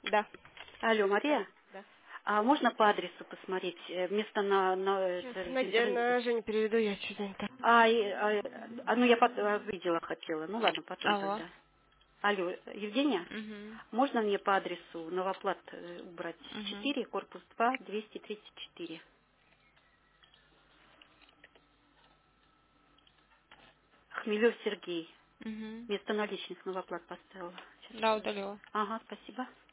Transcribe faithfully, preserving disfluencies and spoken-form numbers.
Да. Алло, Мария? Да. А можно по адресу посмотреть? э, Вместо на... на, Сейчас это, на, интернете? на Женю переведу, я чуть занята. А, и- а, а, ну я пот- а, видела хотела. Ну ладно, потом Алло. тогда. Алло, Евгения? Угу. Можно мне по адресу Новоплат э, убрать? Угу. четыре, корпус два, двести тридцать четыре. Хмелев Сергей. Угу. Вместо наличных Новоплат поставила. Сейчас Да, подожди. удалила. Ага, спасибо.